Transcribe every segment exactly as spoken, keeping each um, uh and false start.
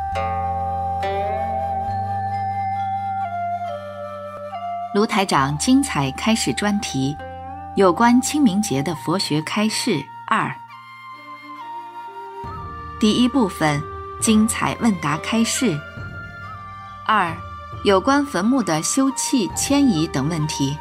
卢台长精彩开示专题，有关清明节的佛学开示二。第一部分，精彩问答开示。二，有关坟墓的修葺迁移等问题。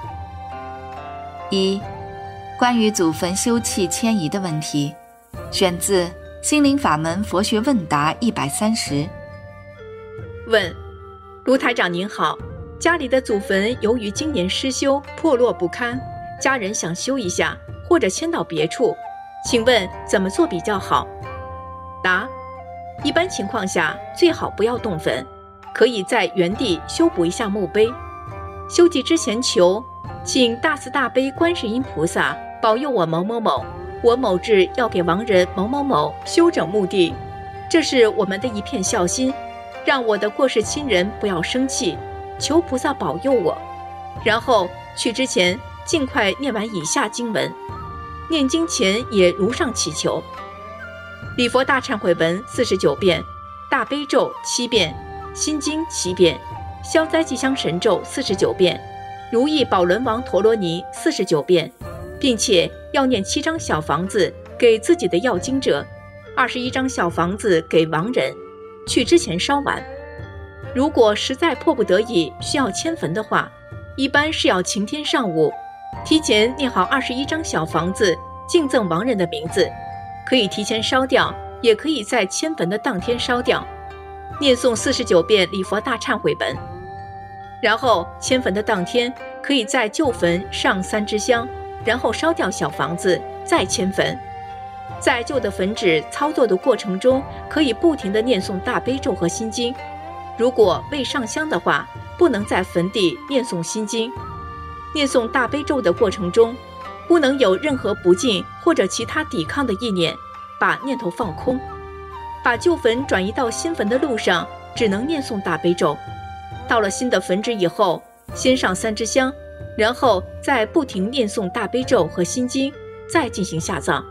一，关于祖坟修葺迁移的问题，选自心灵法门佛学问答一百三十。 问：卢台长您好，家里的祖坟由于今年失修破落不堪，家人想修一下或者迁到别处，请问怎么做比较好？答：一般情况下最好不要动坟，可以在原地修补一下墓碑。修葺之前求，请大慈大悲观世音菩萨保佑我某某某，我某日要给亡人某某某修整墓地，这是我们的一片孝心，让我的过世亲人不要生气，求菩萨保佑我。然后去之前尽快念完以下经文，念经前也如上祈求：礼佛大忏悔文四十九遍，大悲咒七遍，心经七遍，消灾吉祥神咒四十九遍，如意宝轮王陀罗尼四十九遍，并且要念七张小房子给自己的要经者，二十一张小房子给亡人，去之前烧完。如果实在迫不得已需要迁坟的话，一般是要晴天上午提前念好二十一张小房子敬赠亡人的名字，可以提前烧掉，也可以在迁坟的当天烧掉，念诵四十九遍礼佛大忏悔文。然后迁坟的当天可以在旧坟上三支香，然后烧掉小房子再迁坟。在旧的坟址操作的过程中，可以不停地念诵大悲咒和心经，如果未上香的话，不能在坟地念诵心经。念诵大悲咒的过程中，不能有任何不敬或者其他抵抗的意念，把念头放空。把旧坟转移到新坟的路上，只能念诵大悲咒。到了新的坟址以后，先上三支香，然后再不停念诵大悲咒和心经，再进行下葬。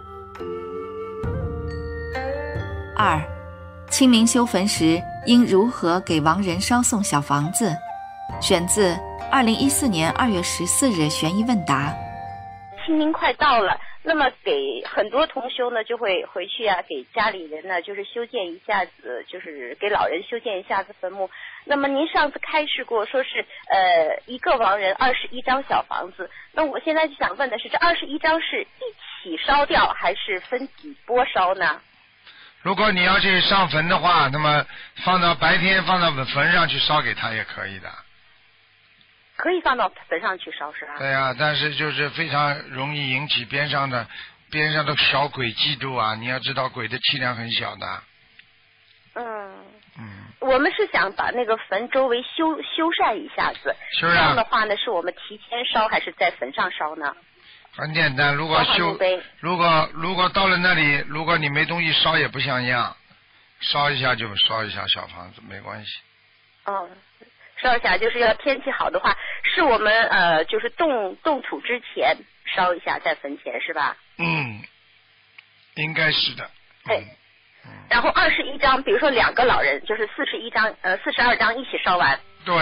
二，清明修坟时应如何给亡人烧送小房子？选自二零一四年二月十四日悬疑问答。 清明快到了，那么给很多同修呢就会回去啊，给家里人呢就是修建一下子，就是给老人修建一下子坟墓。那么您上次开示过，说是呃一个亡人二十一张小房子，那我现在就想问的是，这二十一张是一起烧掉，还是分几波烧呢？ 如果你要去上坟的话，那么放到白天放到坟上去烧给他也可以的。 可以放到坟上去烧是吧？ 对啊，但是就是非常容易引起边上的边上的小鬼嫉妒啊！你要知道鬼的气量很小的。 嗯嗯， 我们是想把那个坟周围修修缮一下子， 修缮这样的话呢，是我们提前烧还是在坟上烧呢？ 很简单，如果修，如果如果到了那里，如果你没东西烧也不像样，烧一下就烧一下小房子，没关系。 哦，烧一下就是要天气好的话，是我们呃就是动动土之前烧一下，在坟前是吧？ 嗯，应该是的。 对。嗯、然后二十一张，比如说两个老人，就是四十一张，呃四十二张一起烧完。 对。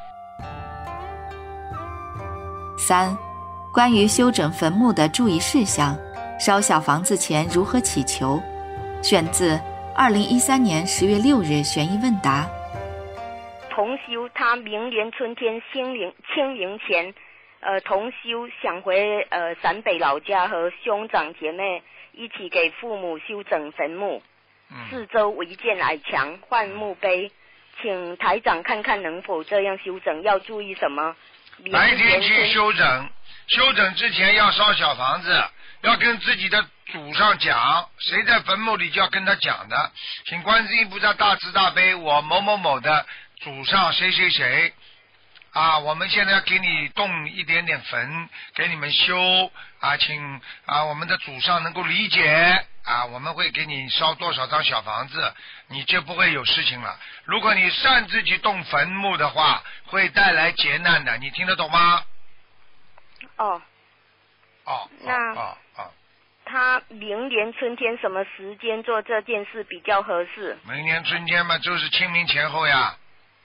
三。关于修整坟墓的注意事项，烧小房子前如何祈求？选自二零一三年十月六日悬疑问答。 同修他明年春天清明清明前，呃，同修想回呃陕北老家和兄长姐妹一起给父母修整坟墓， 嗯、 四周围建矮墙，换墓碑，请台长看看能否这样修整，要注意什么？ 白天去修整。修整之前要烧小房子，要跟自己的祖上讲，谁在坟墓里就要跟他讲的，请观世音菩萨大慈大悲，我某某某的祖上谁谁谁啊，我们现在给你动一点点坟，给你们修啊，请啊我们的祖上能够理解啊，我们会给你烧多少张小房子，你就不会有事情了。如果你擅自去动坟墓的话，会带来劫难的，你听得懂吗？ 哦， 哦， 那哦哦， 他明年春天什么时间做这件事比较合适？ 明年春天嘛，就是清明前后呀。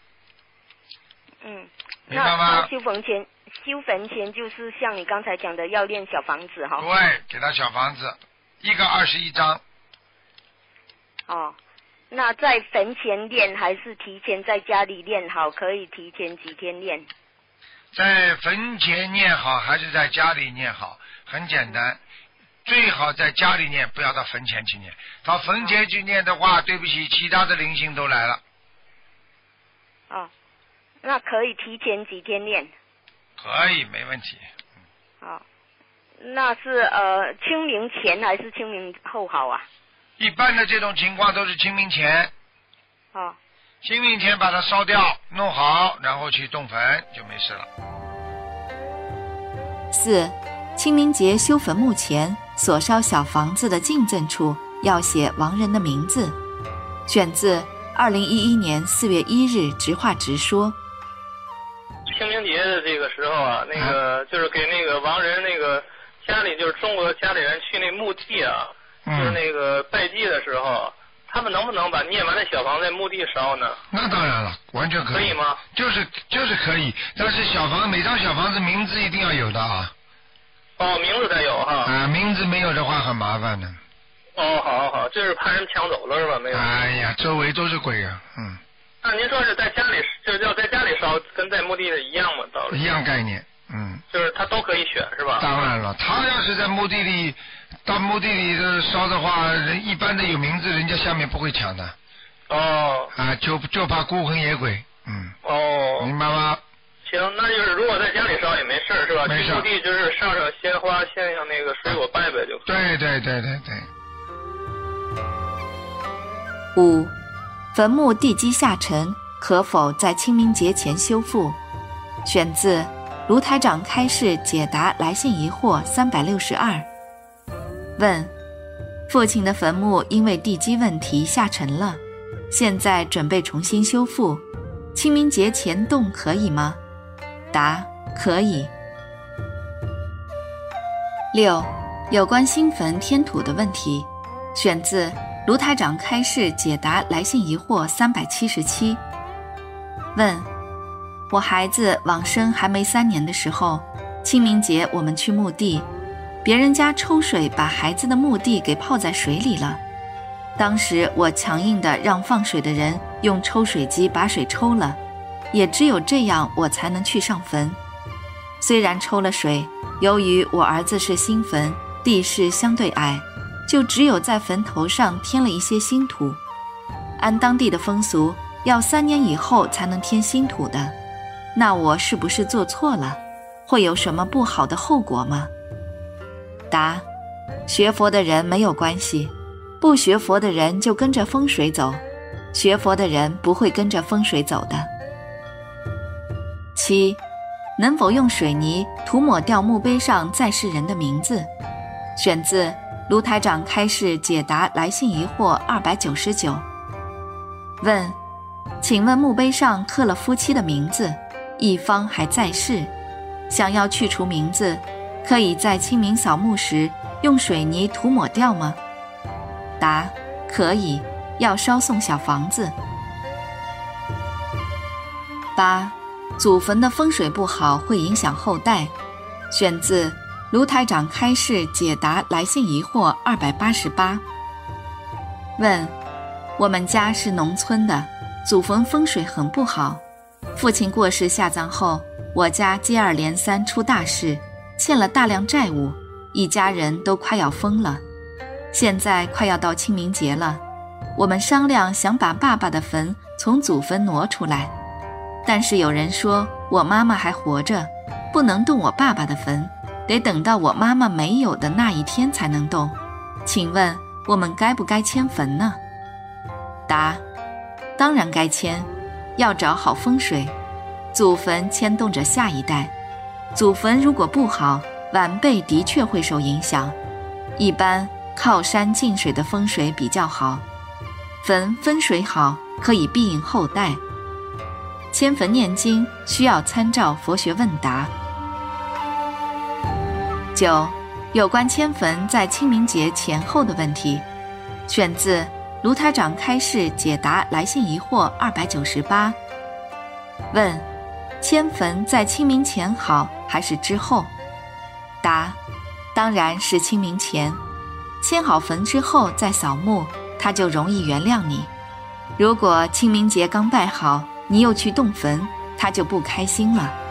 嗯， 明白吗？ 那修坟前，修坟前就是像你刚才讲的，要练小房子哈。 对，给他小房子，一个二十一张。 哦，那在坟前练还是提前在家里练好？可以提前几天练？ 在坟前念好还是在家里念好？很简单，最好在家里念，不要到坟前去念。到坟前去念的话，对不起，其他的灵性都来了。 哦，那可以提前几天练？ 可以，没问题。 哦，那是呃清明前还是清明后好啊？ 一般的这种情况都是清明前。 哦。 清明前把它烧掉，弄好，然后去动坟就没事了。 四、清明节修坟墓前所烧小房子的进赠处要写亡人的名字。选自二零一一年四月一日直话直说。 清明节的这个时候啊，那个、啊、就是给那个亡人那个家里，就是中国家里人去那墓地啊，嗯、就是那个拜祭的时候。他们能不能把念完的小房在墓地烧呢？ 那当然了，完全可以。 可以吗？ 就是就是可以，但是小房每张小房子名字一定要有的啊。 哦，名字得有哈。 啊，名字没有的话很麻烦的。 哦，好好好，这是怕人抢走了是吧？没有。 哎呀，周围都是鬼啊，嗯。 那您说是在家里，就是要在家里烧，跟在墓地的一样吗？道理。 一样概念，嗯。 就是他都可以选是吧？ 当然了，他要是在墓地里。到墓地里的烧的话，人一般的有名字，人家下面不会抢的。 哦。 啊，就就怕孤魂野鬼，嗯。 哦。 明白吗？ 行，那就是如果在家里烧也没事是吧？ 没事。 去墓地就是上上鲜花，献上那个水果拜拜就可以。 对对对对对。 五、坟墓地基下沉，可否在清明节前修复？选自卢台长开示解答来信疑惑三百六十二。问：父亲的坟墓因为地基问题下沉了，现在准备重新修复，清明节前动可以吗？答：可以。六、有关新坟添土的问题，选自卢台长开示解答来信疑惑三百七十七。问：我孩子往生还没三年的时候，清明节我们去墓地，别人家抽水把孩子的墓地给泡在水里了。当时我强硬地让放水的人用抽水机把水抽了，也只有这样我才能去上坟。虽然抽了水，由于我儿子是新坟，地势相对矮，就只有在坟头上添了一些新土。按当地的风俗，要三年以后才能添新土的。那我是不是做错了？会有什么不好的后果吗？答：学佛的人没有关系，不学佛的人就跟着风水走，学佛的人不会跟着风水走的。七、能否用水泥涂抹掉墓碑上在世人的名字？选自卢台长开示解答来信疑惑二百九十九。问：请问墓碑上刻了夫妻的名字，一方还在世，想要去除名字，可以在清明扫墓时用水泥涂抹掉吗？答：可以，要烧送小房子。八、祖坟的风水不好会影响后代，选自卢台长开示解答来信疑惑二百八十八。问：我们家是农村的，祖坟风水很不好，父亲过世下葬后，我家接二连三出大事，欠了大量债务，一家人都快要疯了。现在快要到清明节了，我们商量想把爸爸的坟从祖坟挪出来，但是有人说我妈妈还活着，不能动我爸爸的坟，得等到我妈妈没有的那一天才能动。请问我们该不该迁坟呢？答：当然该迁，要找好风水。祖坟牵动着下一代，祖坟如果不好，晚辈的确会受影响。一般靠山近水的风水比较好，坟风水好可以庇应后代。迁坟念经需要参照佛学问答。九、 有关迁坟在清明节前后的问题，选自卢台长开示解答来信疑惑二百九十八。问：迁坟在清明前好还是之后？答：当然是清明前。迁好坟之后再扫墓，他就容易原谅你。如果清明节刚拜好，你又去动坟，他就不开心了。